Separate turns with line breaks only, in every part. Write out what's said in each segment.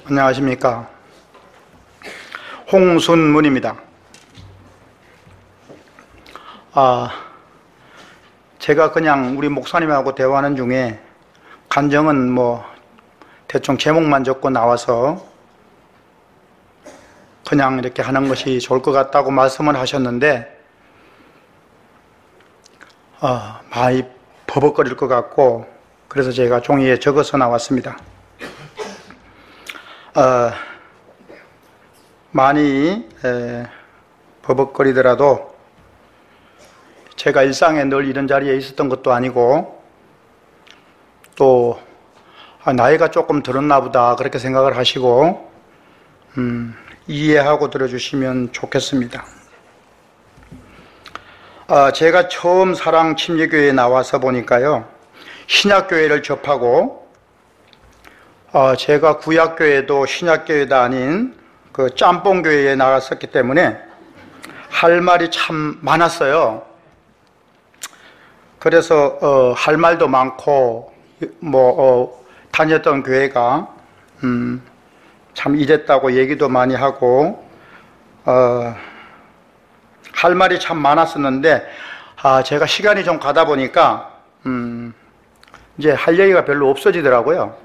안녕하십니까. 홍순문입니다. 제가 그냥 우리 목사님하고 대화하는 중에 간정은 대충 제목만 적고 나와서 그냥 이렇게 하는 것이 좋을 것 같다고 말씀을 하셨는데 많이 버벅거릴 것 같고, 그래서 제가 종이에 적어서 나왔습니다. 많이 버벅거리더라도 제가 일상에 늘 이런 자리에 있었던 것도 아니고, 또 나이가 조금 들었나 보다 그렇게 생각을 하시고 이해하고 들어주시면 좋겠습니다. 제가 처음 사랑침례교회에 나와서 보니까요, 신약교회를 접하고 제가 구약교회도 신약교회도 아닌 그 짬뽕교회에 나갔었기 때문에 할 말이 참 많았어요. 그래서 할 말도 많고 다녔던 교회가 참 이랬다고 얘기도 많이 하고 할 말이 참 많았었는데 제가 시간이 좀 가다 보니까 이제 할 얘기가 별로 없어지더라고요.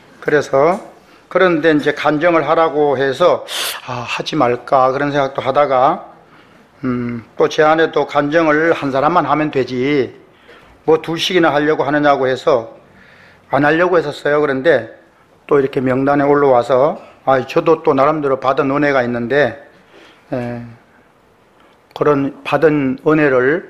그런데 이제 간정을 하라고 해서 하지 말까 그런 생각도 하다가 또 제 안에도 간정을 한 사람만 하면 되지 둘씩이나 하려고 하느냐고 해서 안 하려고 했었어요. 그런데 또 이렇게 명단에 올라와서 저도 또 나름대로 받은 은혜가 있는데 그런 받은 은혜를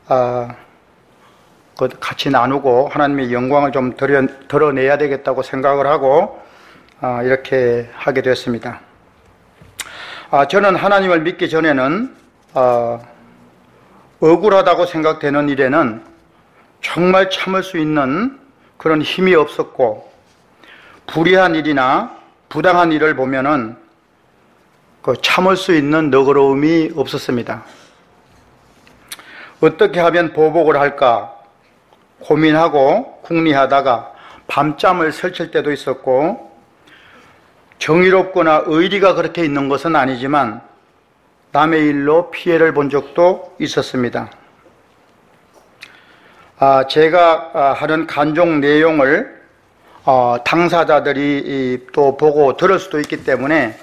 같이 나누고 하나님의 영광을 좀 드러내야 되겠다고 생각을 하고 이렇게 하게 됐습니다. 저는 하나님을 믿기 전에는 억울하다고 생각되는 일에는 정말 참을 수 있는 그런 힘이 없었고, 불의한 일이나 부당한 일을 보면은 참을 수 있는 너그러움이 없었습니다. 어떻게 하면 보복을 할까 고민하고 궁리하다가 밤잠을 설칠 때도 있었고, 정의롭거나 의리가 그렇게 있는 것은 아니지만 남의 일로 피해를 본 적도 있었습니다. 제가 하는 간종 내용을 당사자들이 또 보고 들을 수도 있기 때문에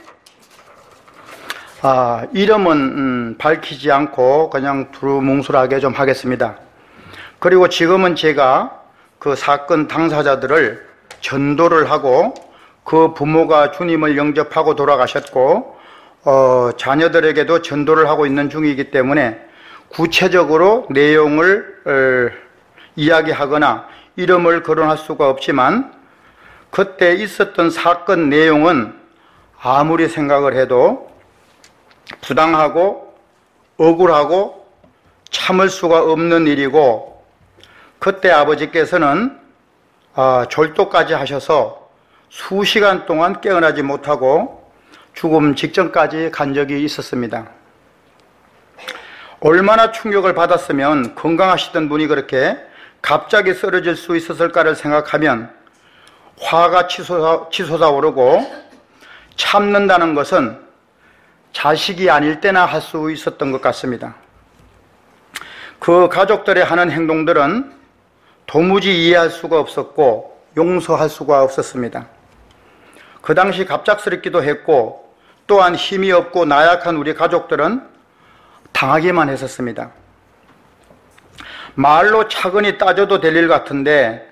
이름은 밝히지 않고 그냥 두루뭉술하게 좀 하겠습니다. 그리고 지금은 제가 그 사건 당사자들을 전도를 하고 그 부모가 주님을 영접하고 돌아가셨고 자녀들에게도 전도를 하고 있는 중이기 때문에 구체적으로 내용을 이야기하거나 이름을 거론할 수가 없지만, 그때 있었던 사건 내용은 아무리 생각을 해도 부당하고 억울하고 참을 수가 없는 일이고, 그때 아버지께서는 졸도까지 하셔서 수시간 동안 깨어나지 못하고 죽음 직전까지 간 적이 있었습니다. 얼마나 충격을 받았으면 건강하시던 분이 그렇게 갑자기 쓰러질 수 있었을까를 생각하면 화가 치솟아 오르고, 참는다는 것은 자식이 아닐 때나 할 수 있었던 것 같습니다. 그 가족들의 하는 행동들은 도무지 이해할 수가 없었고 용서할 수가 없었습니다. 그 당시 갑작스럽기도 했고, 또한 힘이 없고 나약한 우리 가족들은 당하기만 했었습니다. 말로 차근히 따져도 될 일 같은데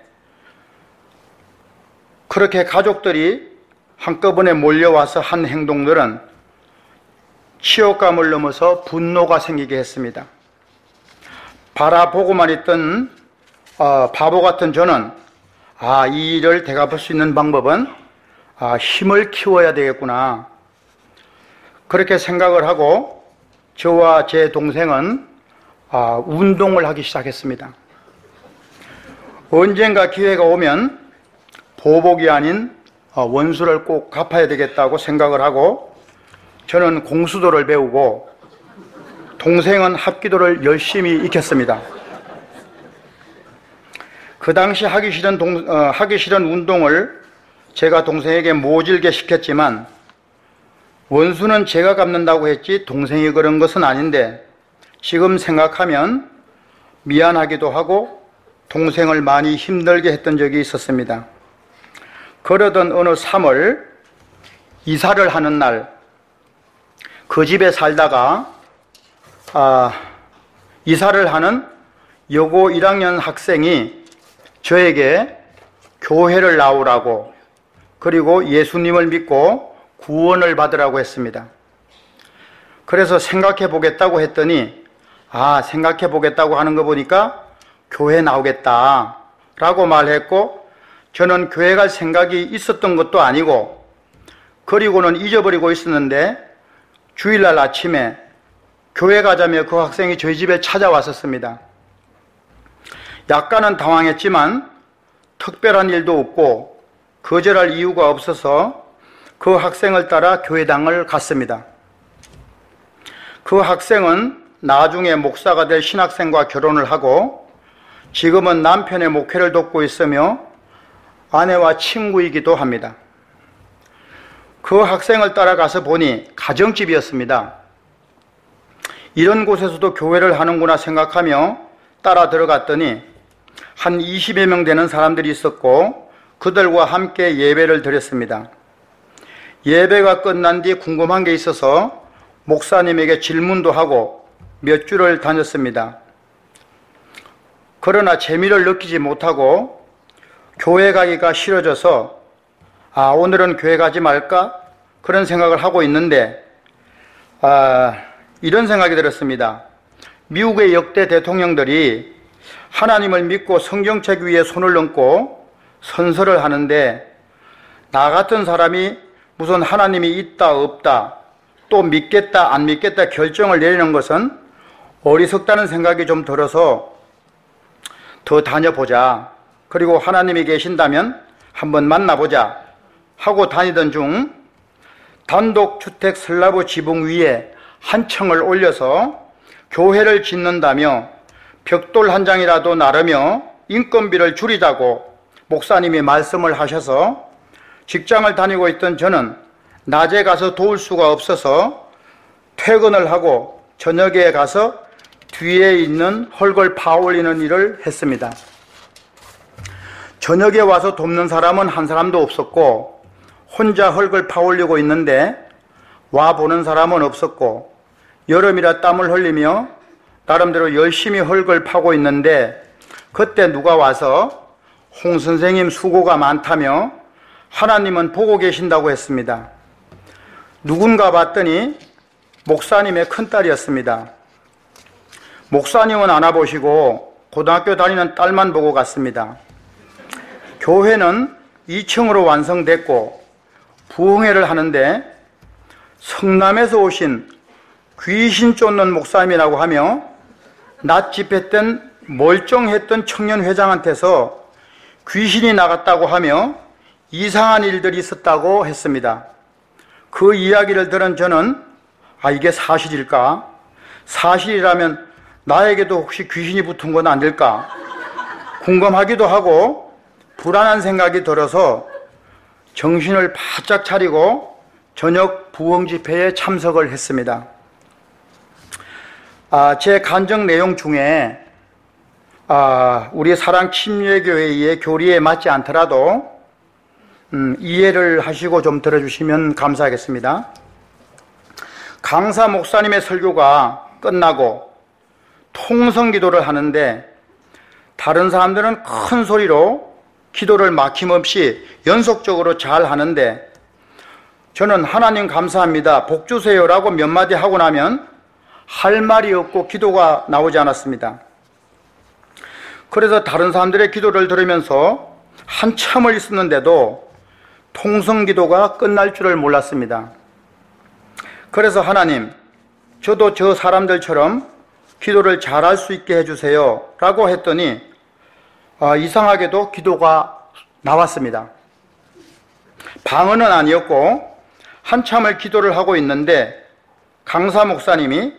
그렇게 가족들이 한꺼번에 몰려와서 한 행동들은 치욕감을 넘어서 분노가 생기게 했습니다. 바라보고만 있던 바보 같은 저는 이 일을 되갚을 수 있는 방법은 힘을 키워야 되겠구나 그렇게 생각을 하고, 저와 제 동생은 운동을 하기 시작했습니다. 언젠가 기회가 오면 보복이 아닌 원수를 꼭 갚아야 되겠다고 생각을 하고, 저는 공수도를 배우고 동생은 합기도를 열심히 익혔습니다. 그 당시 하기 싫은 운동을 제가 동생에게 모질게 시켰지만 원수는 제가 갚는다고 했지 동생이 그런 것은 아닌데 지금 생각하면 미안하기도 하고 동생을 많이 힘들게 했던 적이 있었습니다. 그러던 어느 3월 이사를 하는 날 그 집에 살다가 이사를 하는 여고 1학년 학생이 저에게 교회를 나오라고 그리고 예수님을 믿고 구원을 받으라고 했습니다. 그래서 생각해 보겠다고 했더니 생각해 보겠다고 하는 거 보니까 교회 나오겠다 라고 말했고 저는 교회 갈 생각이 있었던 것도 아니고 그리고는 잊어버리고 있었는데 주일날 아침에 교회 가자며 그 학생이 저희 집에 찾아왔었습니다. 약간은 당황했지만 특별한 일도 없고 거절할 이유가 없어서 그 학생을 따라 교회당을 갔습니다. 그 학생은 나중에 목사가 될 신학생과 결혼을 하고 지금은 남편의 목회를 돕고 있으며 아내와 친구이기도 합니다. 그 학생을 따라가서 보니 가정집이었습니다. 이런 곳에서도 교회를 하는구나 생각하며 따라 들어갔더니 한 20여 명 되는 사람들이 있었고 그들과 함께 예배를 드렸습니다. 예배가 끝난 뒤 궁금한 게 있어서 목사님에게 질문도 하고 몇 주를 다녔습니다. 그러나 재미를 느끼지 못하고 교회 가기가 싫어져서 오늘은 교회 가지 말까? 그런 생각을 하고 있는데 이런 생각이 들었습니다. 미국의 역대 대통령들이 하나님을 믿고 성경책 위에 손을 얹고 선서를 하는데 나 같은 사람이 무슨 하나님이 있다 없다 또 믿겠다 안 믿겠다 결정을 내리는 것은 어리석다는 생각이 좀 들어서 더 다녀보자. 그리고 하나님이 계신다면 한번 만나보자 하고 다니던 중 단독주택 슬라브 지붕 위에 한 층을 올려서 교회를 짓는다며 벽돌 한 장이라도 나르며 인건비를 줄이자고 목사님이 말씀을 하셔서 직장을 다니고 있던 저는 낮에 가서 도울 수가 없어서 퇴근을 하고 저녁에 가서 뒤에 있는 헐걸 파올리는 일을 했습니다. 저녁에 와서 돕는 사람은 한 사람도 없었고 혼자 헐걸 파올리고 있는데 와보는 사람은 없었고 여름이라 땀을 흘리며 나름대로 열심히 헐걸 파고 있는데 그때 누가 와서 홍 선생님 수고가 많다며 하나님은 보고 계신다고 했습니다. 누군가 봤더니 목사님의 큰딸이었습니다. 목사님은 안 와보시고 고등학교 다니는 딸만 보고 갔습니다. 교회는 2층으로 완성됐고 부흥회를 하는데 성남에서 오신 귀신 쫓는 목사님이라고 하며 낮 집회 땐 멀쩡했던 청년회장한테서 귀신이 나갔다고 하며 이상한 일들이 있었다고 했습니다. 그 이야기를 들은 저는 이게 사실일까? 사실이라면 나에게도 혹시 귀신이 붙은 건 아닐까? 궁금하기도 하고 불안한 생각이 들어서 정신을 바짝 차리고 저녁 부흥 집회에 참석을 했습니다. 제 간증 내용 중에 우리 사랑 침례교회의 교리에 맞지 않더라도 이해를 하시고 좀 들어주시면 감사하겠습니다. 강사 목사님의 설교가 끝나고 통성 기도를 하는데 다른 사람들은 큰 소리로 기도를 막힘없이 연속적으로 잘 하는데 저는 하나님 감사합니다, 복 주세요 라고 몇 마디 하고 나면 할 말이 없고 기도가 나오지 않았습니다. 그래서 다른 사람들의 기도를 들으면서 한참을 있었는데도 통성 기도가 끝날 줄을 몰랐습니다. 그래서 하나님, 저도 저 사람들처럼 기도를 잘할 수 있게 해주세요 라고 했더니 이상하게도 기도가 나왔습니다. 방언은 아니었고 한참을 기도를 하고 있는데 강사 목사님이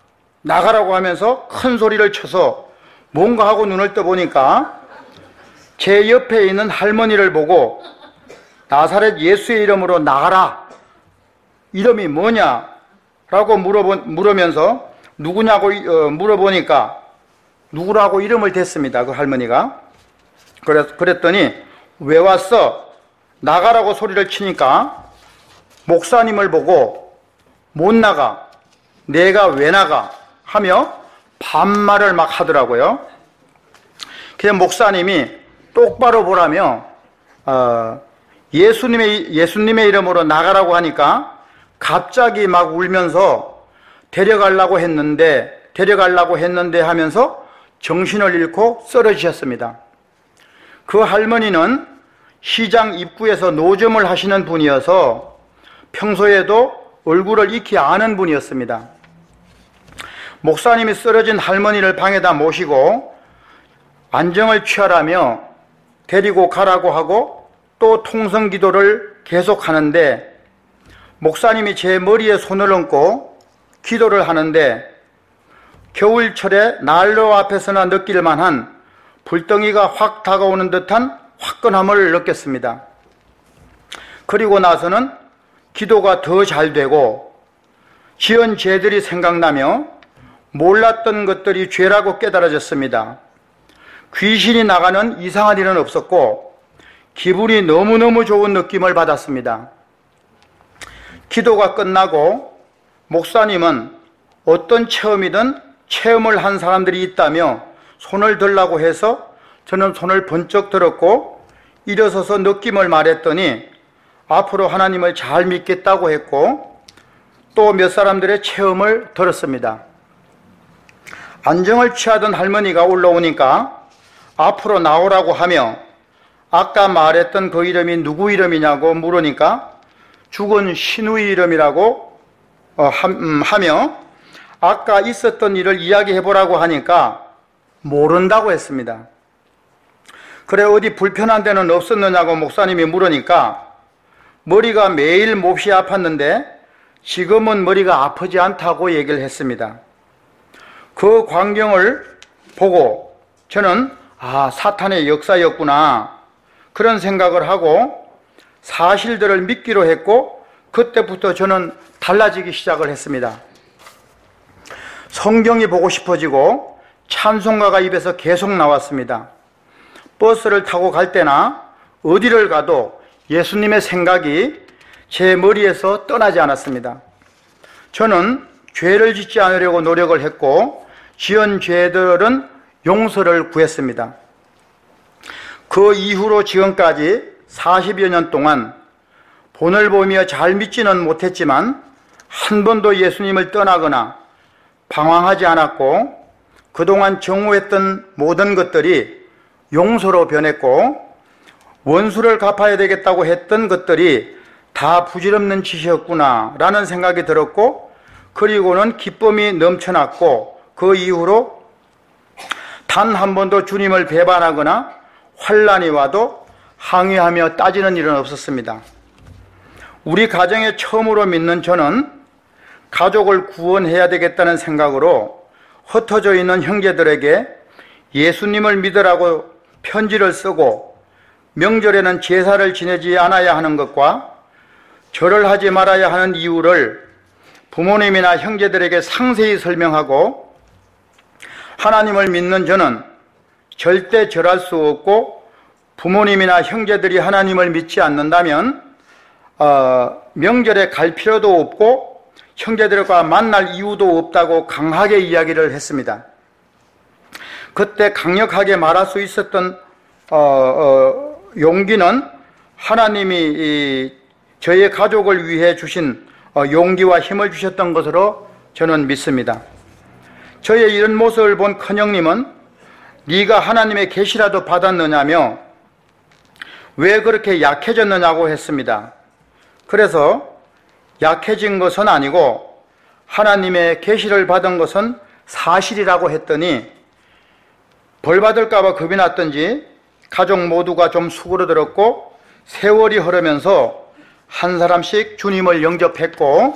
나가라고 하면서 큰 소리를 쳐서 뭔가 하고 눈을 떠보니까 제 옆에 있는 할머니를 보고 나사렛 예수의 이름으로 나가라. 이름이 뭐냐? 라고 물으면서 누구냐고 물어보니까 누구라고 이름을 댔습니다. 그 할머니가. 그랬더니 왜 왔어? 나가라고 소리를 치니까 목사님을 보고 못 나가. 내가 왜 나가? 하며 반말을 막 하더라고요. 그냥 목사님이 똑바로 보라며 예수님의 이름으로 나가라고 하니까 갑자기 막 울면서 데려가려고 했는데 하면서 정신을 잃고 쓰러지셨습니다. 그 할머니는 시장 입구에서 노점을 하시는 분이어서 평소에도 얼굴을 익히 아는 분이었습니다. 목사님이 쓰러진 할머니를 방에다 모시고 안정을 취하라며 데리고 가라고 하고 또 통성기도를 계속하는데 목사님이 제 머리에 손을 얹고 기도를 하는데 겨울철에 난로 앞에서나 느낄 만한 불덩이가 확 다가오는 듯한 화끈함을 느꼈습니다. 그리고 나서는 기도가 더 잘 되고 지은 죄들이 생각나며 몰랐던 것들이 죄라고 깨달아졌습니다. 귀신이 나가는 이상한 일은 없었고 기분이 너무너무 좋은 느낌을 받았습니다. 기도가 끝나고 목사님은 어떤 체험이든 체험을 한 사람들이 있다며 손을 들라고 해서 저는 손을 번쩍 들었고 일어서서 느낌을 말했더니 앞으로 하나님을 잘 믿겠다고 했고 또 몇 사람들의 체험을 들었습니다. 안정을 취하던 할머니가 올라오니까 앞으로 나오라고 하며 아까 말했던 그 이름이 누구 이름이냐고 물으니까 죽은 신우의 이름이라고 하며 아까 있었던 일을 이야기해보라고 하니까 모른다고 했습니다. 그래 어디 불편한 데는 없었느냐고 목사님이 물으니까 머리가 매일 몹시 아팠는데 지금은 머리가 아프지 않다고 얘기를 했습니다. 그 광경을 보고 저는 사탄의 역사였구나 그런 생각을 하고 사실들을 믿기로 했고 그때부터 저는 달라지기 시작을 했습니다. 성경이 보고 싶어지고 찬송가가 입에서 계속 나왔습니다. 버스를 타고 갈 때나 어디를 가도 예수님의 생각이 제 머리에서 떠나지 않았습니다. 저는 죄를 짓지 않으려고 노력을 했고 지은 죄들은 용서를 구했습니다. 그 이후로 지금까지 40여 년 동안 본을 보며 잘 믿지는 못했지만 한 번도 예수님을 떠나거나 방황하지 않았고 그동안 정오했던 모든 것들이 용서로 변했고 원수를 갚아야 되겠다고 했던 것들이 다 부질없는 짓이었구나 라는 생각이 들었고 그리고는 기쁨이 넘쳐났고 그 이후로 단 한 번도 주님을 배반하거나 환난이 와도 항의하며 따지는 일은 없었습니다. 우리 가정에 처음으로 믿는 저는 가족을 구원해야 되겠다는 생각으로 흩어져 있는 형제들에게 예수님을 믿으라고 편지를 쓰고 명절에는 제사를 지내지 않아야 하는 것과 절을 하지 말아야 하는 이유를 부모님이나 형제들에게 상세히 설명하고 하나님을 믿는 저는 절대 절할 수 없고 부모님이나 형제들이 하나님을 믿지 않는다면 명절에 갈 필요도 없고 형제들과 만날 이유도 없다고 강하게 이야기를 했습니다. 그때 강력하게 말할 수 있었던 용기는 하나님이 저의 가족을 위해 주신 용기와 힘을 주셨던 것으로 저는 믿습니다. 저의 이런 모습을 본 큰형님은 네가 하나님의 계시라도 받았느냐며 왜 그렇게 약해졌느냐고 했습니다. 그래서 약해진 것은 아니고 하나님의 계시를 받은 것은 사실이라고 했더니 벌 받을까 봐 겁이 났던지 가족 모두가 좀 수그러들었고 세월이 흐르면서 한 사람씩 주님을 영접했고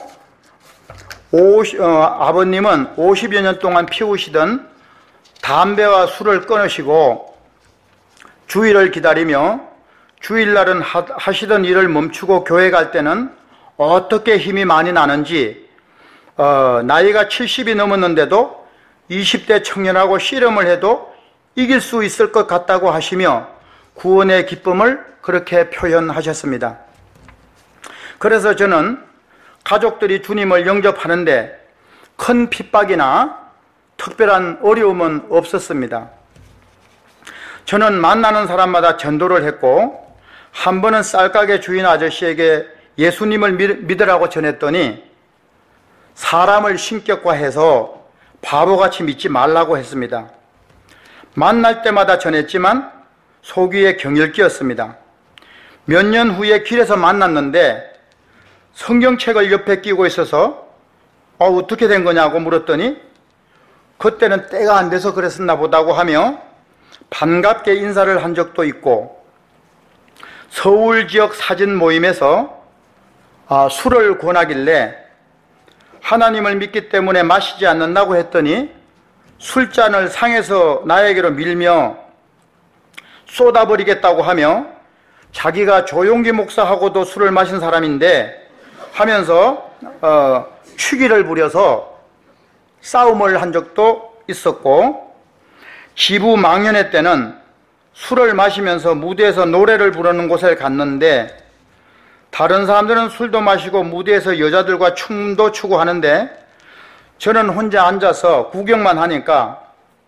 아버님은 50여 년 동안 피우시던 담배와 술을 끊으시고 주일을 기다리며 주일날은 하시던 일을 멈추고 교회 갈 때는 어떻게 힘이 많이 나는지, 나이가 70이 넘었는데도 20대 청년하고 씨름을 해도 이길 수 있을 것 같다고 하시며 구원의 기쁨을 그렇게 표현하셨습니다. 그래서 저는 가족들이 주님을 영접하는데 큰 핍박이나 특별한 어려움은 없었습니다. 저는 만나는 사람마다 전도를 했고, 한 번은 쌀가게 주인 아저씨에게 예수님을 믿으라고 전했더니 사람을 신격화해서 바보같이 믿지 말라고 했습니다. 만날 때마다 전했지만 속위에 경을 끼었습니다. 몇 년 후에 길에서 만났는데 성경책을 옆에 끼고 있어서 어떻게 된 거냐고 물었더니 그때는 때가 안 돼서 그랬었나 보다고 하며 반갑게 인사를 한 적도 있고, 서울 지역 사진 모임에서 술을 권하길래 하나님을 믿기 때문에 마시지 않는다고 했더니 술잔을 상에서 나에게로 밀며 쏟아버리겠다고 하며 자기가 조용기 목사하고도 술을 마신 사람인데 하면서 취기를 부려서 싸움을 한 적도 있었고, 지부 망연회 때는 술을 마시면서 무대에서 노래를 부르는 곳에 갔는데 다른 사람들은 술도 마시고 무대에서 여자들과 춤도 추고 하는데 저는 혼자 앉아서 구경만 하니까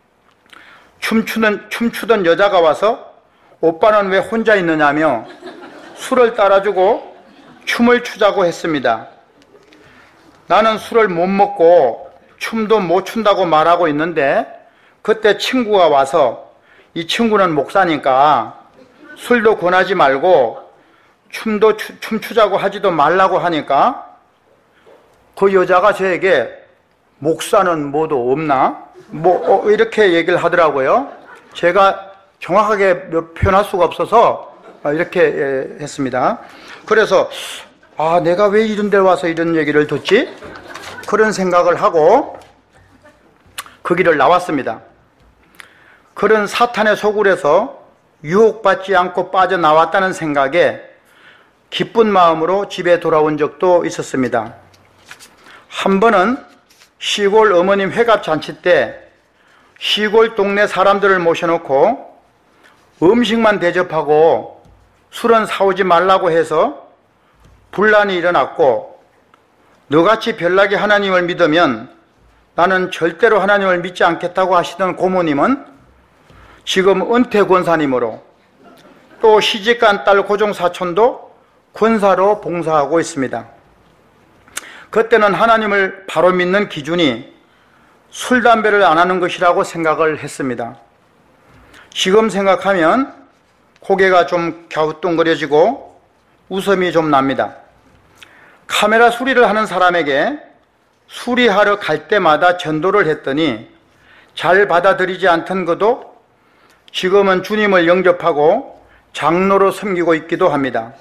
춤추던 여자가 와서 오빠는 왜 혼자 있느냐며 술을 따라주고 춤을 추자고 했습니다. 나는 술을 못 먹고 춤도 못 춘다고 말하고 있는데 그때 친구가 와서 이 친구는 목사니까 술도 권하지 말고 춤추자고 하지도 말라고 하니까 그 여자가 저에게 목사는 뭐도 없나? 이렇게 얘기를 하더라고요. 제가 정확하게 표현할 수가 없어서 이렇게 했습니다. 그래서 내가 왜 이런 데 와서 이런 얘기를 듣지? 그런 생각을 하고 그 길을 나왔습니다. 그런 사탄의 소굴에서 유혹받지 않고 빠져나왔다는 생각에 기쁜 마음으로 집에 돌아온 적도 있었습니다. 한 번은 시골 어머님 회갑잔치 때 시골 동네 사람들을 모셔놓고 음식만 대접하고 술은 사오지 말라고 해서 분란이 일어났고, 너같이 별나게 하나님을 믿으면 나는 절대로 하나님을 믿지 않겠다고 하시던 고모님은 지금 은퇴 권사님으로, 또 시집간 딸 고종사촌도 권사로 봉사하고 있습니다. 그때는 하나님을 바로 믿는 기준이 술, 담배를 안 하는 것이라고 생각을 했습니다. 지금 생각하면 고개가 좀 갸우뚱거려지고 웃음이 좀 납니다. 카메라 수리를 하는 사람에게 수리하러 갈 때마다 전도를 했더니 잘 받아들이지 않던 것도 지금은 주님을 영접하고 장로로 섬기고 있기도 합니다.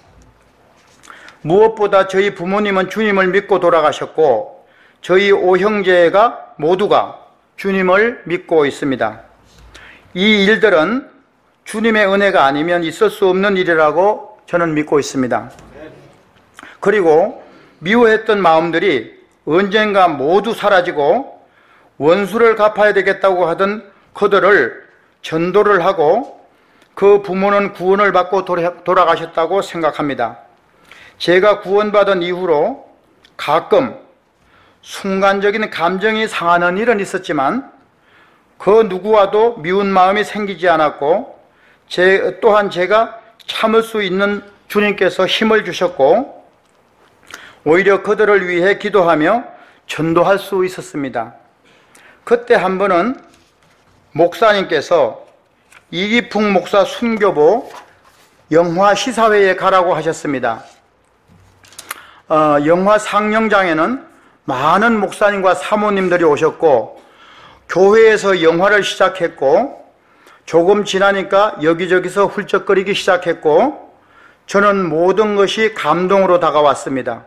무엇보다 저희 부모님은 주님을 믿고 돌아가셨고 저희 오형제가 모두가 주님을 믿고 있습니다. 이 일들은 주님의 은혜가 아니면 있을 수 없는 일이라고 저는 믿고 있습니다. 그리고 미워했던 마음들이 언젠가 모두 사라지고 원수를 갚아야 되겠다고 하던 그들을 전도를 하고 그 부모는 구원을 받고 돌아가셨다고 생각합니다. 제가 구원받은 이후로 가끔 순간적인 감정이 상하는 일은 있었지만 그 누구와도 미운 마음이 생기지 않았고, 또한 제가 참을 수 있는 주님께서 힘을 주셨고 오히려 그들을 위해 기도하며 전도할 수 있었습니다. 그때 한 번은 목사님께서 이기풍 목사 순교보 영화 시사회에 가라고 하셨습니다. 영화 상영장에는 많은 목사님과 사모님들이 오셨고 교회에서 영화를 시작했고 조금 지나니까 여기저기서 훌쩍거리기 시작했고 저는 모든 것이 감동으로 다가왔습니다.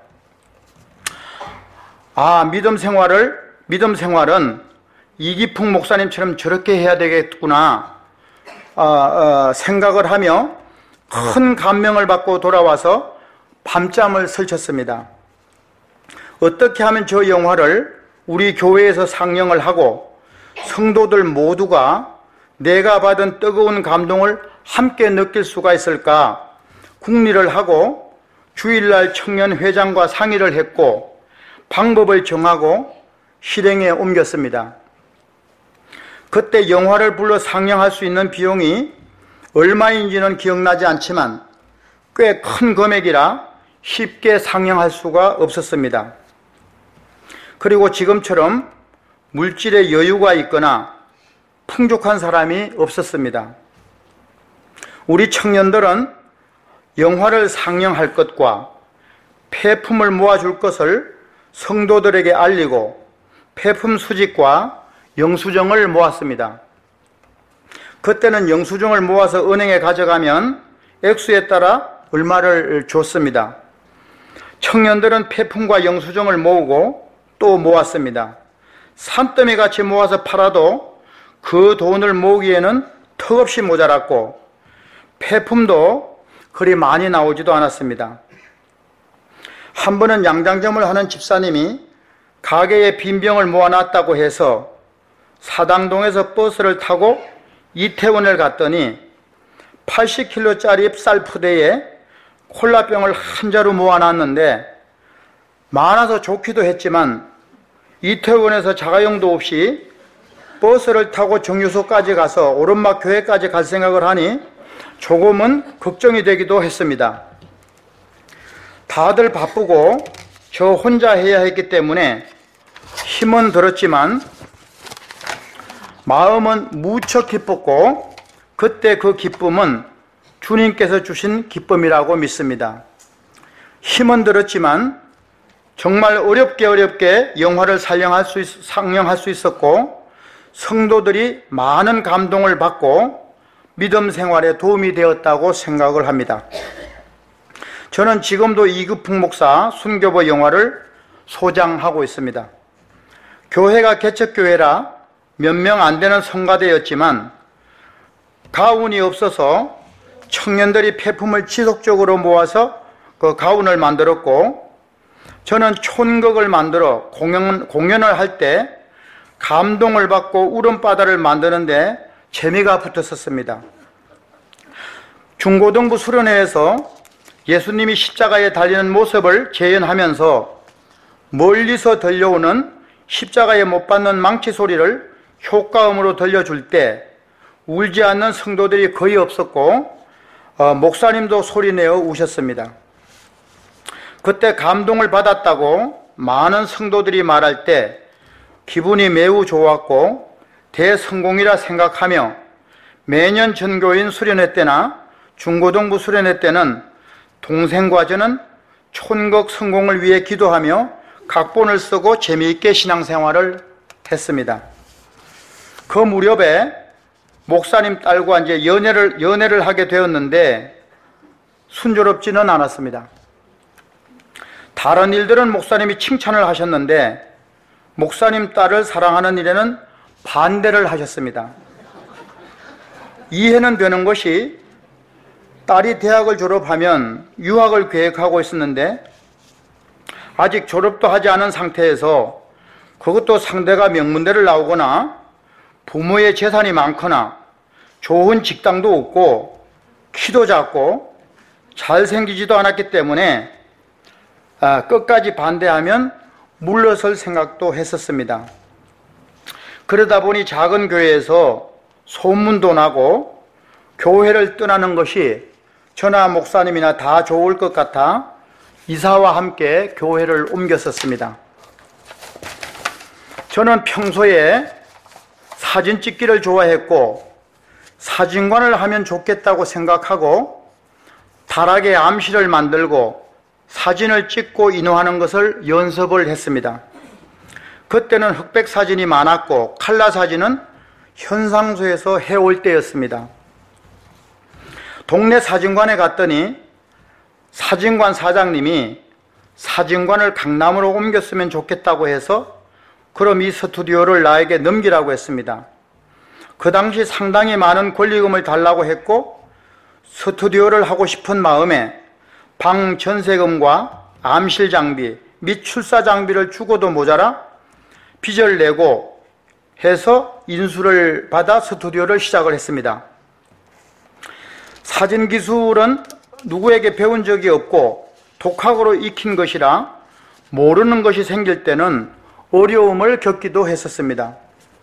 믿음 생활은 이기풍 목사님처럼 저렇게 해야 되겠구나. 생각을 하며 큰 감명을 받고 돌아와서 밤잠을 설쳤습니다. 어떻게 하면 저 영화를 우리 교회에서 상영을 하고 성도들 모두가 내가 받은 뜨거운 감동을 함께 느낄 수가 있을까 궁리를 하고 주일날 청년회장과 상의를 했고 방법을 정하고 실행에 옮겼습니다. 그때 영화를 불러 상영할 수 있는 비용이 얼마인지는 기억나지 않지만 꽤 큰 금액이라 쉽게 상영할 수가 없었습니다. 그리고 지금처럼 물질의 여유가 있거나 풍족한 사람이 없었습니다. 우리 청년들은 영화를 상영할 것과 폐품을 모아줄 것을 성도들에게 알리고 폐품 수집과 영수증을 모았습니다. 그때는 영수증을 모아서 은행에 가져가면 액수에 따라 얼마를 줬습니다. 청년들은 폐품과 영수증을 모으고 또 모았습니다. 산더미 같이 모아서 팔아도 그 돈을 모으기에는 턱없이 모자랐고 폐품도 그리 많이 나오지도 않았습니다. 한 번은 양장점을 하는 집사님이 가게에 빈병을 모아놨다고 해서 사당동에서 버스를 타고 이태원을 갔더니 80kg짜리 쌀푸대에 콜라병을 한 자루 모아놨는데 많아서 좋기도 했지만 이태원에서 자가용도 없이 버스를 타고 정류소까지 가서 오른막 교회까지 갈 생각을 하니 조금은 걱정이 되기도 했습니다. 다들 바쁘고 저 혼자 해야 했기 때문에 힘은 들었지만 마음은 무척 기뻤고 그때 그 기쁨은 주님께서 주신 기쁨이라고 믿습니다. 힘은 들었지만 정말 어렵게 영화를 상영할 수 있었고 성도들이 많은 감동을 받고 믿음 생활에 도움이 되었다고 생각을 합니다. 저는 지금도 이급풍 목사 순교부 영화를 소장하고 있습니다. 교회가 개척교회라 몇 명 안 되는 성가대였지만 가운이 없어서 청년들이 폐품을 지속적으로 모아서 그 가운을 만들었고 저는 촌극을 만들어 공연을 할 때 감동을 받고 울음바다를 만드는데 재미가 붙었었습니다. 중고등부 수련회에서 예수님이 십자가에 달리는 모습을 재현하면서 멀리서 들려오는 십자가에 못 박는 망치 소리를 효과음으로 들려줄 때 울지 않는 성도들이 거의 없었고 목사님도 소리내어 우셨습니다. 그때 감동을 받았다고 많은 성도들이 말할 때 기분이 매우 좋았고 대성공이라 생각하며 매년 전교인 수련회 때나 중고등부 수련회 때는 동생과 저는 촌극 성공을 위해 기도하며 각본을 쓰고 재미있게 신앙생활을 했습니다. 그 무렵에 목사님 딸과 이제 연애를 하게 되었는데 순조롭지는 않았습니다. 다른 일들은 목사님이 칭찬을 하셨는데 목사님 딸을 사랑하는 일에는 반대를 하셨습니다. 이해는 되는 것이 딸이 대학을 졸업하면 유학을 계획하고 있었는데 아직 졸업도 하지 않은 상태에서 그것도 상대가 명문대를 나오거나 부모의 재산이 많거나 좋은 직장도 없고 키도 작고 잘생기지도 않았기 때문에 끝까지 반대하면 물러설 생각도 했었습니다. 그러다 보니 작은 교회에서 소문도 나고 교회를 떠나는 것이 저나 목사님이나 다 좋을 것 같아 이사와 함께 교회를 옮겼었습니다. 저는 평소에 사진 찍기를 좋아했고 사진관을 하면 좋겠다고 생각하고 다락에 암시를 만들고 사진을 찍고 인화하는 것을 연습을 했습니다. 그때는 흑백 사진이 많았고 칼라 사진은 현상소에서 해올 때였습니다. 동네 사진관에 갔더니 사진관 사장님이 사진관을 강남으로 옮겼으면 좋겠다고 해서 그럼 이 스튜디오를 나에게 넘기라고 했습니다. 그 당시 상당히 많은 권리금을 달라고 했고 스튜디오를 하고 싶은 마음에 방 전세금과 암실 장비 및 출사 장비를 주고도 모자라 빚을 내고 해서 인수를 받아 스튜디오를 시작을 했습니다. 사진 기술은 누구에게 배운 적이 없고 독학으로 익힌 것이라 모르는 것이 생길 때는 어려움을 겪기도 했었습니다.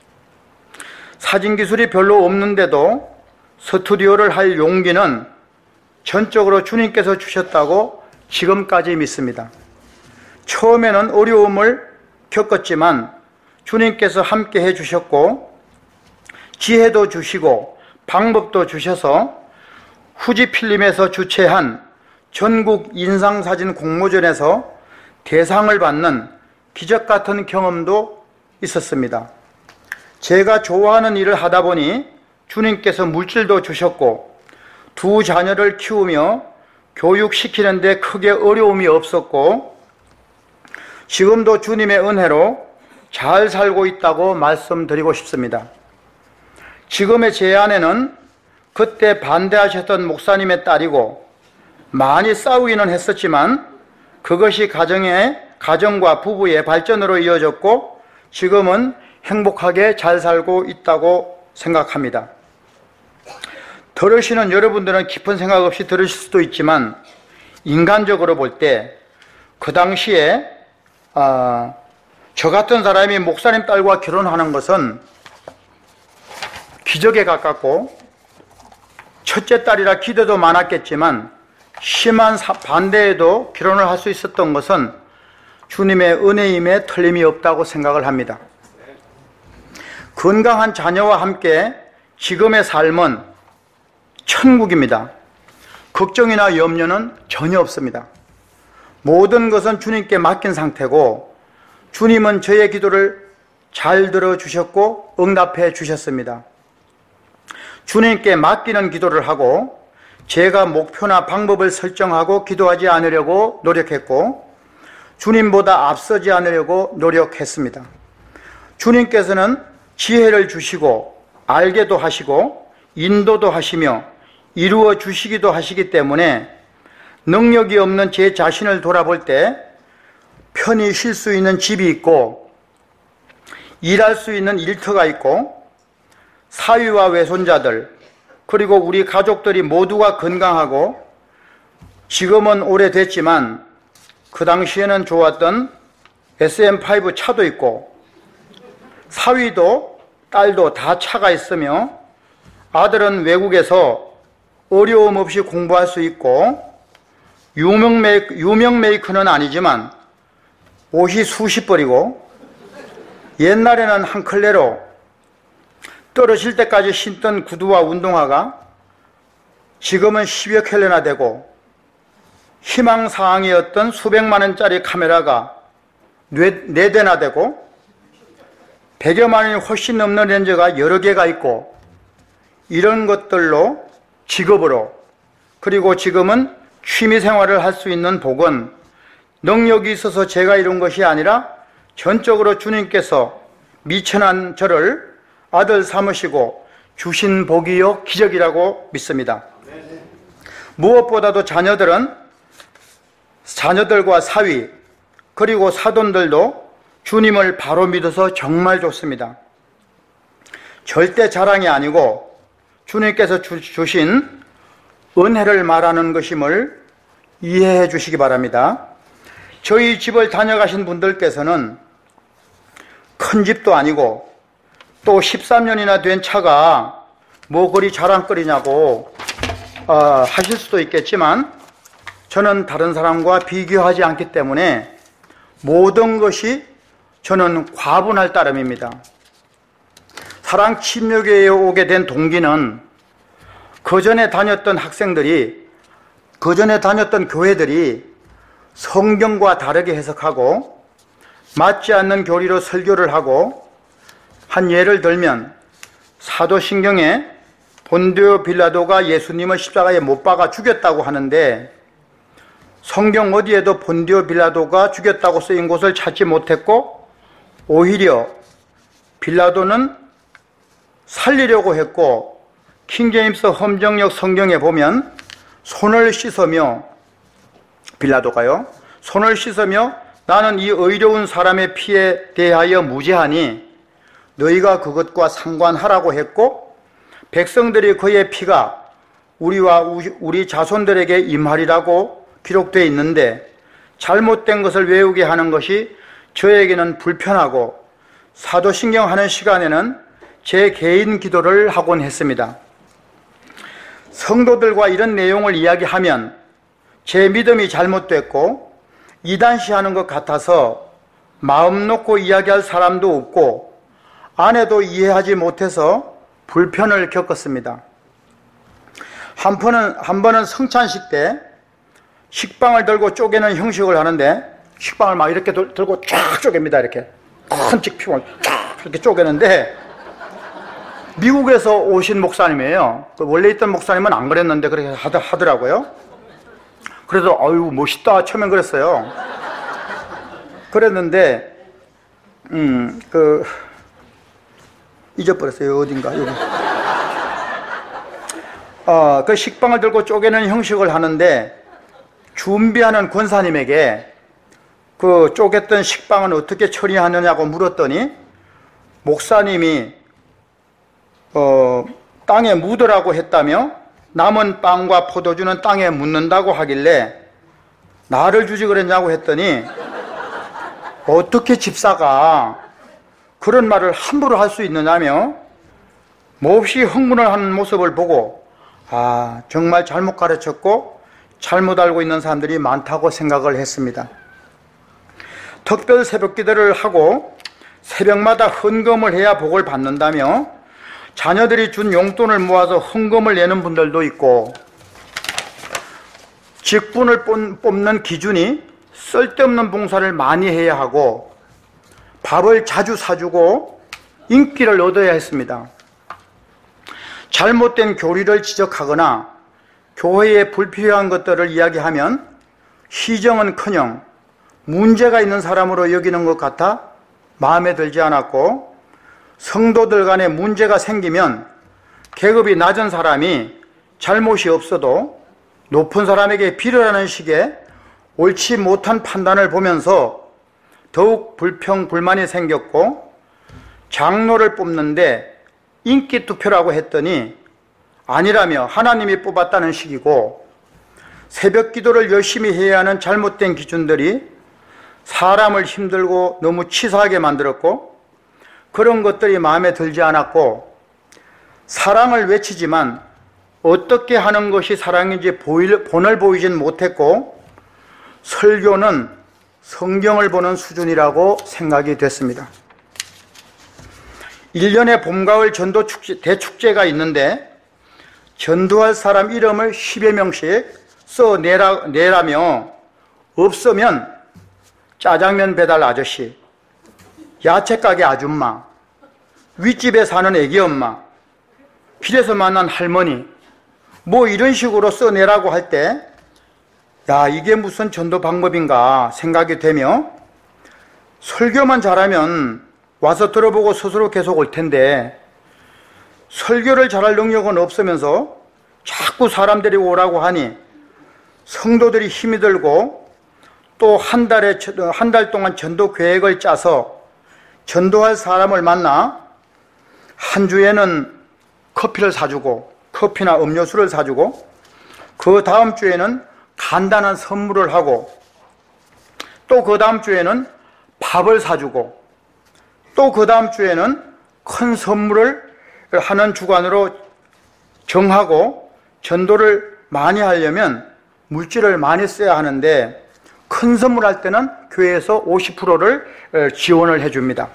사진 기술이 별로 없는데도 스튜디오를 할 용기는 전적으로 주님께서 주셨다고 지금까지 믿습니다. 처음에는 어려움을 겪었지만 주님께서 함께 해주셨고 지혜도 주시고 방법도 주셔서 후지필름에서 주최한 전국 인상사진 공모전에서 대상을 받는 기적같은 경험도 있었습니다. 제가 좋아하는 일을 하다 보니 주님께서 물질도 주셨고 두 자녀를 키우며 교육시키는 데 크게 어려움이 없었고 지금도 주님의 은혜로 잘 살고 있다고 말씀드리고 싶습니다. 지금의 제 아내는 그때 반대하셨던 목사님의 딸이고 많이 싸우기는 했었지만 그것이 가정과 부부의 발전으로 이어졌고 지금은 행복하게 잘 살고 있다고 생각합니다. 들으시는 여러분들은 깊은 생각 없이 들으실 수도 있지만 인간적으로 볼 때 그 당시에 저 같은 사람이 목사님 딸과 결혼하는 것은 기적에 가깝고 첫째 딸이라 기대도 많았겠지만 심한 반대에도 결혼을 할 수 있었던 것은 주님의 은혜임에 틀림이 없다고 생각을 합니다. 건강한 자녀와 함께 지금의 삶은 천국입니다. 걱정이나 염려는 전혀 없습니다. 모든 것은 주님께 맡긴 상태고 주님은 저의 기도를 잘 들어주셨고 응답해 주셨습니다. 주님께 맡기는 기도를 하고 제가 목표나 방법을 설정하고 기도하지 않으려고 노력했고 주님보다 앞서지 않으려고 노력했습니다. 주님께서는 지혜를 주시고 알게도 하시고 인도도 하시며 이루어 주시기도 하시기 때문에 능력이 없는 제 자신을 돌아볼 때 편히 쉴 수 있는 집이 있고 일할 수 있는 일터가 있고 사위와 외손자들 그리고 우리 가족들이 모두가 건강하고 지금은 오래됐지만 그 당시에는 좋았던 SM5 차도 있고 사위도 딸도 다 차가 있으며 아들은 외국에서 어려움 없이 공부할 수 있고 유명 메이커는 아니지만 옷이 수십 벌이고 옛날에는 한 컬레로 떨어질 때까지 신던 구두와 운동화가 지금은 10여 켤레나 되고 희망사항이었던 수백만 원짜리 카메라가 4대나 되고 100여만 원이 훨씬 넘는 렌즈가 여러 개가 있고 이런 것들로 직업으로 그리고 지금은 취미생활을 할 수 있는 복은 능력이 있어서 제가 이룬 것이 아니라 전적으로 주님께서 미천한 저를 아들 삼으시고 주신 복이요 기적이라고 믿습니다. 무엇보다도 자녀들과 사위 그리고 사돈들도 주님을 바로 믿어서 정말 좋습니다. 절대 자랑이 아니고 주님께서 주신 은혜를 말하는 것임을 이해해 주시기 바랍니다. 저희 집을 다녀가신 분들께서는 큰 집도 아니고 또 13년이나 된 차가 뭐 그리 자랑거리냐고 하실 수도 있겠지만 저는 다른 사람과 비교하지 않기 때문에 모든 것이 저는 과분할 따름입니다. 사랑 침례교회에 오게 된 동기는 그전에 다녔던 교회들이 성경과 다르게 해석하고 맞지 않는 교리로 설교를 하고 한 예를 들면 사도신경에 본디오 빌라도가 예수님을 십자가에 못 박아 죽였다고 하는데 성경 어디에도 본디오 빌라도가 죽였다고 쓰인 곳을 찾지 못했고 오히려 빌라도는 살리려고 했고, 킹제임스 험정역 성경에 보면 손을 씻으며, 빌라도가요, 손을 씻으며 나는 이 의로운 사람의 피에 대하여 무죄하니 너희가 그것과 상관하라고 했고, 백성들이 그의 피가 우리와 우리 자손들에게 임하리라고 기록되어 있는데, 잘못된 것을 외우게 하는 것이 저에게는 불편하고 사도신경 하는 시간에는 제 개인 기도를 하곤 했습니다. 성도들과 이런 내용을 이야기하면 제 믿음이 잘못됐고 이단시하는 것 같아서 마음 놓고 이야기할 사람도 없고 아내도 이해하지 못해서 불편을 겪었습니다. 한 번은 성찬식 때 식빵을 들고 쪼개는 형식을 하는데, 식빵을 막 이렇게 들고 쫙 쪼갭니다. 이렇게 큰 찍평을 쫙 이렇게 쪼개는데, 미국에서 오신 목사님이에요. 원래 있던 목사님은 안 그랬는데 그렇게 하더라고요. 그래서 아유 멋있다 처음엔 그랬어요. 그랬는데 잊어버렸어요. 어딘가 여기. 그 식빵을 들고 쪼개는 형식을 하는데, 준비하는 권사님에게 그 쪼갰던 식빵은 어떻게 처리하느냐고 물었더니 목사님이 땅에 묻으라고 했다며 남은 빵과 포도주는 땅에 묻는다고 하길래 나를 주지 그랬냐고 했더니, 어떻게 집사가 그런 말을 함부로 할 수 있느냐며 몹시 흥분을 하는 모습을 보고, 아, 정말 잘못 가르쳤고 잘못 알고 있는 사람들이 많다고 생각을 했습니다. 특별 새벽 기도를 하고 새벽마다 헌금을 해야 복을 받는다며 자녀들이 준 용돈을 모아서 헌금을 내는 분들도 있고, 직분을 뽑는 기준이 쓸데없는 봉사를 많이 해야 하고 밥을 자주 사주고 인기를 얻어야 했습니다. 잘못된 교리를 지적하거나 교회에 불필요한 것들을 이야기하면 시정은커녕 문제가 있는 사람으로 여기는 것 같아 마음에 들지 않았고, 성도들 간에 문제가 생기면 계급이 낮은 사람이 잘못이 없어도 높은 사람에게 빌으라는 식의 옳지 못한 판단을 보면서 더욱 불평불만이 생겼고, 장로를 뽑는데 인기 투표라고 했더니 아니라며 하나님이 뽑았다는 식이고, 새벽 기도를 열심히 해야 하는 잘못된 기준들이 사람을 힘들고 너무 치사하게 만들었고, 그런 것들이 마음에 들지 않았고, 사랑을 외치지만 어떻게 하는 것이 사랑인지 본을 보이진 못했고, 설교는 성경을 보는 수준이라고 생각이 됐습니다. 1년에 봄, 가을 전도 대축제가 있는데 전도할 사람 이름을 10여 명씩 써내라며, 없으면 짜장면 배달 아저씨, 야채가게 아줌마, 윗집에 사는 애기 엄마, 길에서 만난 할머니, 뭐 이런 식으로 써내라고 할 때, 야, 이게 무슨 전도 방법인가 생각이 되며, 설교만 잘하면 와서 들어보고 스스로 계속 올 텐데 설교를 잘할 능력은 없으면서 자꾸 사람들이 오라고 하니 성도들이 힘이 들고, 또 한 달 동안 전도 계획을 짜서 전도할 사람을 만나 한 주에는 커피를 사주고, 커피나 음료수를 사주고, 그 다음 주에는 간단한 선물을 하고, 또 그 다음 주에는 밥을 사주고, 또 그 다음 주에는 큰 선물을 하는 주간으로 정하고, 전도를 많이 하려면 물질을 많이 써야 하는데 큰 선물할 때는 교회에서 50%를 지원을 해줍니다.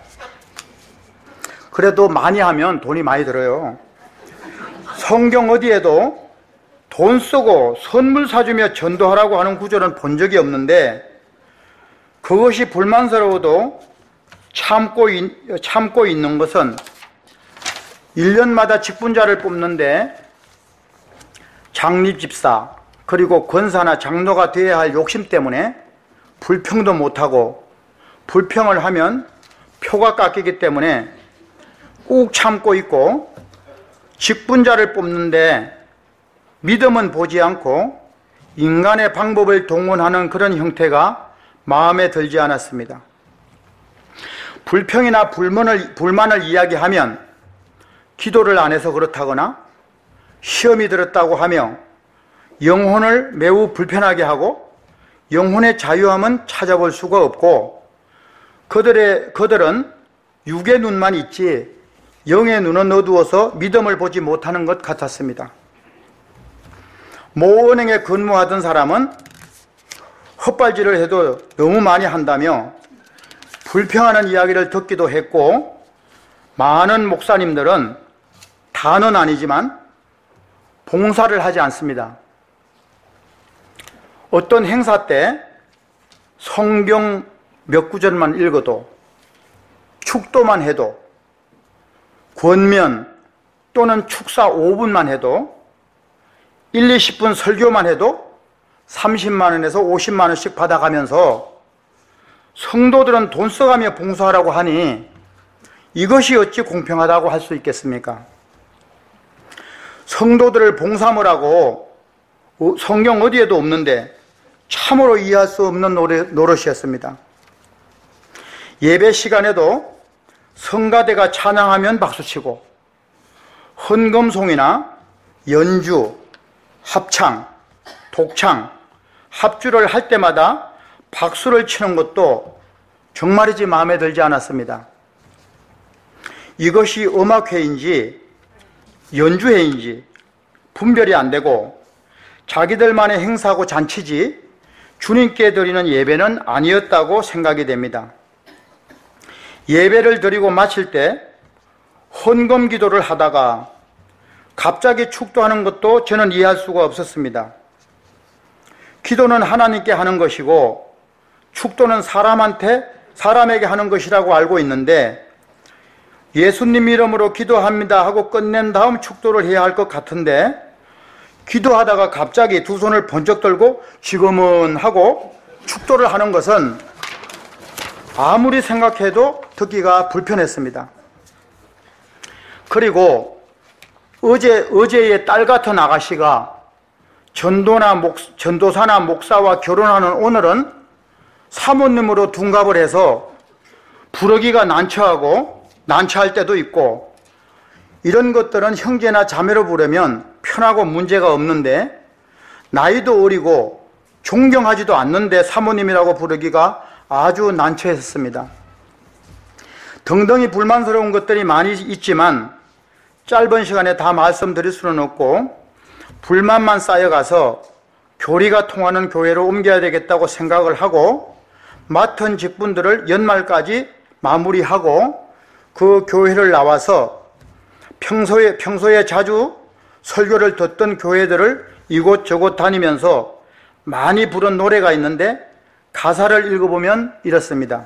그래도 많이 하면 돈이 많이 들어요. 성경 어디에도 돈 쓰고 선물 사주며 전도하라고 하는 구절은 본 적이 없는데, 그것이 불만스러워도 참고 있는 것은 1년마다 직분자를 뽑는데 장립집사 그리고 권사나 장로가 되어야 할 욕심 때문에 불평도 못하고, 불평을 하면 표가 깎이기 때문에 꾹 참고 있고, 직분자를 뽑는데 믿음은 보지 않고 인간의 방법을 동원하는 그런 형태가 마음에 들지 않았습니다. 불평이나 불만을 이야기하면 기도를 안 해서 그렇다거나 시험이 들었다고 하며 영혼을 매우 불편하게 하고 영혼의 자유함은 찾아볼 수가 없고 그들은 육의 눈만 있지 영의 눈은 어두워서 믿음을 보지 못하는 것 같았습니다. 모 은행에 근무하던 사람은 헛발질을 해도 너무 많이 한다며 불평하는 이야기를 듣기도 했고, 많은 목사님들은 다는 아니지만 봉사를 하지 않습니다. 어떤 행사 때 성경 몇 구절만 읽어도, 축도만 해도, 권면 또는 축사 5분만 해도, 1, 20분 설교만 해도 30만 원에서 50만 원씩 받아가면서 성도들은 돈 써가며 봉사하라고 하니 이것이 어찌 공평하다고 할 수 있겠습니까? 성도들을 봉사하라고 성경 어디에도 없는데 참으로 이해할 수 없는 노릇이었습니다. 예배 시간에도 성가대가 찬양하면 박수치고 헌금송이나 연주, 합창, 독창, 합주를 할 때마다 박수를 치는 것도 정말이지 마음에 들지 않았습니다. 이것이 음악회인지 연주회인지 분별이 안 되고 자기들만의 행사고 잔치지 주님께 드리는 예배는 아니었다고 생각이 됩니다. 예배를 드리고 마칠 때 헌금 기도를 하다가 갑자기 축도하는 것도 저는 이해할 수가 없었습니다. 기도는 하나님께 하는 것이고 축도는 사람에게 하는 것이라고 알고 있는데 예수님 이름으로 기도합니다 하고 끝낸 다음 축도를 해야 할 것 같은데 기도하다가 갑자기 두 손을 번쩍 들고 지금은 하고 축도를 하는 것은 아무리 생각해도 듣기가 불편했습니다. 그리고 어제의 딸 같은 아가씨가 전도사나 목사와 결혼하는 오늘은 사모님으로 둔갑을 해서 부르기가 난처할 때도 있고, 이런 것들은 형제나 자매로 부르면 편하고 문제가 없는데 나이도 어리고 존경하지도 않는데 사모님이라고 부르기가 아주 난처했습니다. 등등이 불만스러운 것들이 많이 있지만 짧은 시간에 다 말씀드릴 수는 없고 불만만 쌓여가서 교리가 통하는 교회로 옮겨야 되겠다고 생각을 하고 맡은 직분들을 연말까지 마무리하고 그 교회를 나와서 평소에 자주 설교를 듣던 교회들을 이곳저곳 다니면서 많이 부른 노래가 있는데 가사를 읽어보면 이렇습니다.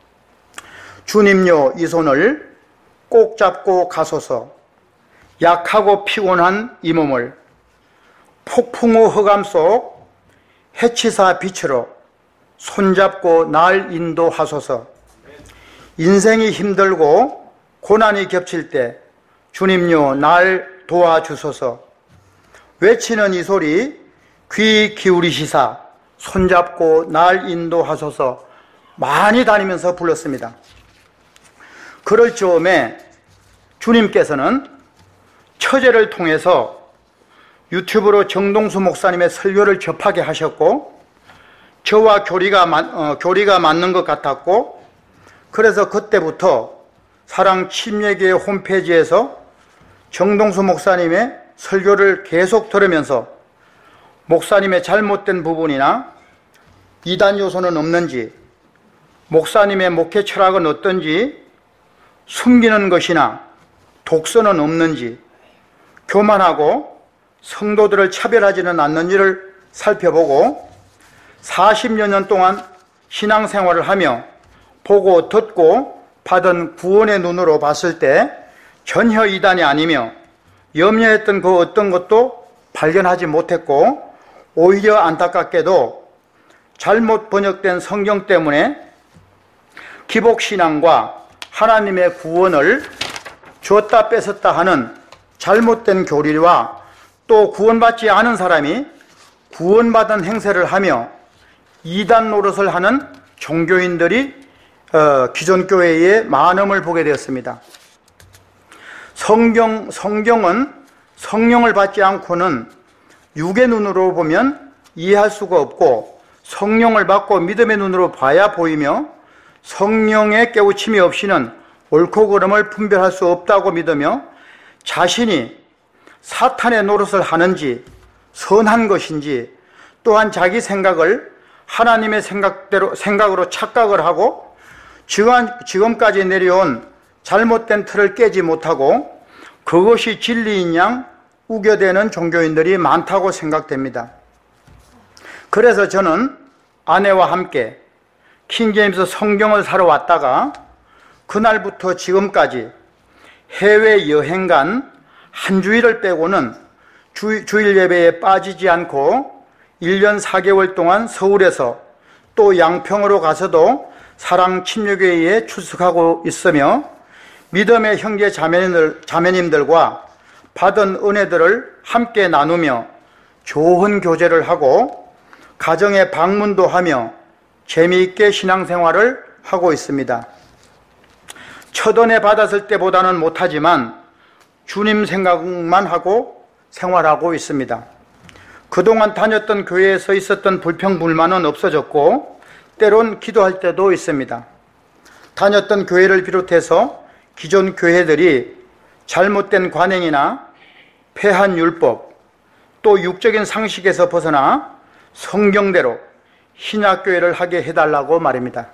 주님요 이 손을 꼭 잡고 가소서, 약하고 피곤한 이 몸을 폭풍우 흑암 속 해치사 빛으로 손잡고 날 인도하소서. 인생이 힘들고 고난이 겹칠 때 주님요 날 도와주소서. 외치는 이 소리 귀 기울이시사 손잡고 날 인도하소서. 많이 다니면서 불렀습니다. 그럴 즈음에 주님께서는 처제를 통해서 유튜브로 정동수 목사님의 설교를 접하게 하셨고 저와 교리가 맞는 것 같았고, 그래서 그때부터 사랑 침례교회 홈페이지에서 정동수 목사님의 설교를 계속 들으면서 목사님의 잘못된 부분이나 이단 요소는 없는지, 목사님의 목회 철학은 어떤지, 숨기는 것이나 독선은 없는지, 교만하고 성도들을 차별하지는 않는 일을 살펴보고 40여 년 동안 신앙생활을 하며 보고 듣고 받은 구원의 눈으로 봤을 때 전혀 이단이 아니며 염려했던 그 어떤 것도 발견하지 못했고, 오히려 안타깝게도 잘못 번역된 성경 때문에 기복신앙과 하나님의 구원을 줬다 뺏었다 하는 잘못된 교리와 또 구원받지 않은 사람이 구원받은 행세를 하며 이단 노릇을 하는 종교인들이 기존 교회에 많음을 보게 되었습니다. 성경은 성령을 받지 않고는 육의 눈으로 보면 이해할 수가 없고, 성령을 받고 믿음의 눈으로 봐야 보이며, 성령의 깨우침이 없이는 옳고 그름을 분별할 수 없다고 믿으며, 자신이 사탄의 노릇을 하는지 선한 것인지, 또한 자기 생각을 하나님의 생각으로 착각을 하고 지금까지 내려온 잘못된 틀을 깨지 못하고 그것이 진리인 양 우겨대는 종교인들이 많다고 생각됩니다. 그래서 저는 아내와 함께 킹제임스 성경을 사러 왔다가 그날부터 지금까지 해외여행 간 한 주일을 빼고는 주일 예배에 빠지지 않고 1년 4개월 동안 서울에서 또 양평으로 가서도 사랑 침례교회에 출석하고 있으며 믿음의 형제 자매님들과 받은 은혜들을 함께 나누며 좋은 교제를 하고 가정에 방문도 하며 재미있게 신앙생활을 하고 있습니다. 첫 은혜 받았을 때보다는 못하지만 주님 생각만 하고 생활하고 있습니다. 그동안 다녔던 교회에서 있었던 불평불만은 없어졌고 때론 기도할 때도 있습니다. 다녔던 교회를 비롯해서 기존 교회들이 잘못된 관행이나 폐한 율법, 또 육적인 상식에서 벗어나 성경대로 신약교회를 하게 해달라고 말입니다.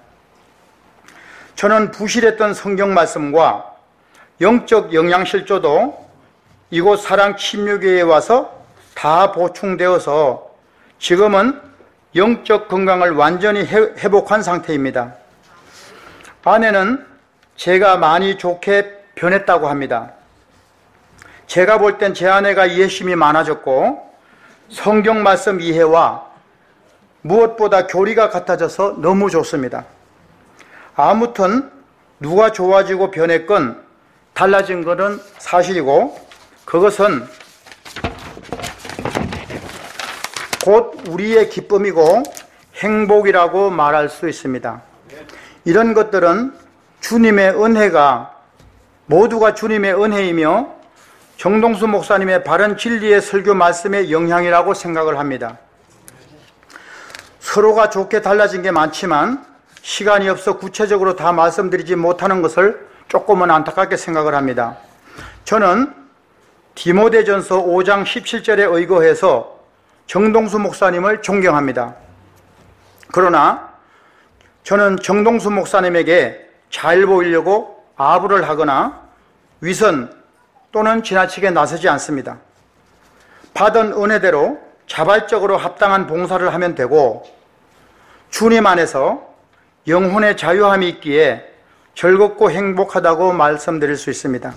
저는 부실했던 성경 말씀과 영적 영양실조도 이곳 사랑 침례교회에 와서 다 보충되어서 지금은 영적 건강을 완전히 회복한 상태입니다. 아내는 제가 많이 좋게 변했다고 합니다. 제가 볼 땐 제 아내가 이해심이 많아졌고 성경 말씀 이해와 무엇보다 교리가 같아져서 너무 좋습니다. 아무튼 누가 좋아지고 변했건 달라진 것은 사실이고 그것은 곧 우리의 기쁨이고 행복이라고 말할 수 있습니다. 이런 것들은 주님의 은혜가 모두가 주님의 은혜이며 정동수 목사님의 바른 진리의 설교 말씀의 영향이라고 생각을 합니다. 서로가 좋게 달라진 게 많지만 시간이 없어 구체적으로 다 말씀드리지 못하는 것을 조금은 안타깝게 생각을 합니다. 저는 디모데전서 5장 17절에 의거해서 정동수 목사님을 존경합니다. 그러나 저는 정동수 목사님에게 잘 보이려고 아부를 하거나 위선 또는 지나치게 나서지 않습니다. 받은 은혜대로 자발적으로 합당한 봉사를 하면 되고 주님 안에서 영혼의 자유함이 있기에 즐겁고 행복하다고 말씀드릴 수 있습니다.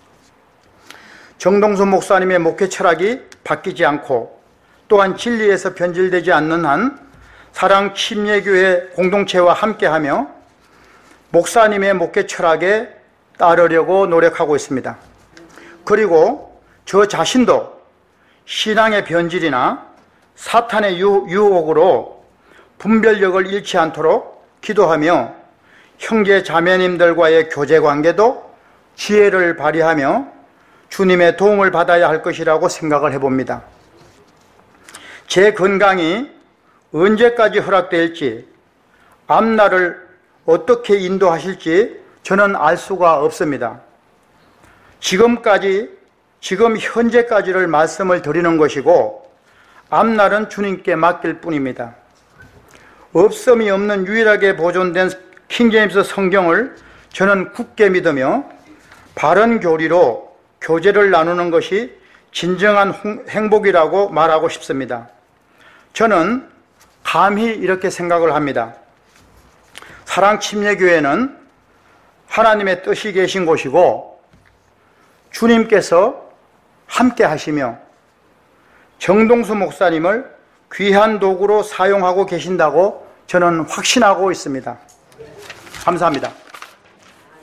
정동수 목사님의 목회 철학이 바뀌지 않고 또한 진리에서 변질되지 않는 한 사랑 침례교회 공동체와 함께하며 목사님의 목회 철학에 따르려고 노력하고 있습니다. 그리고 저 자신도 신앙의 변질이나 사탄의 유혹으로 분별력을 잃지 않도록 기도하며 형제 자매님들과의 교제관계도 지혜를 발휘하며 주님의 도움을 받아야 할 것이라고 생각을 해봅니다. 제 건강이 언제까지 허락될지, 앞날을 어떻게 인도하실지 저는 알 수가 없습니다. 지금 현재까지를 말씀을 드리는 것이고 앞날은 주님께 맡길 뿐입니다. 없음이 없는 유일하게 보존된 킹제임스 성경을 저는 굳게 믿으며 바른 교리로 교제를 나누는 것이 진정한 행복이라고 말하고 싶습니다. 저는 감히 이렇게 생각을 합니다. 사랑 침례교회는 하나님의 뜻이 계신 곳이고 주님께서 함께 하시며 정동수 목사님을 귀한 도구로 사용하고 계신다고 저는 확신하고 있습니다. 감사합니다.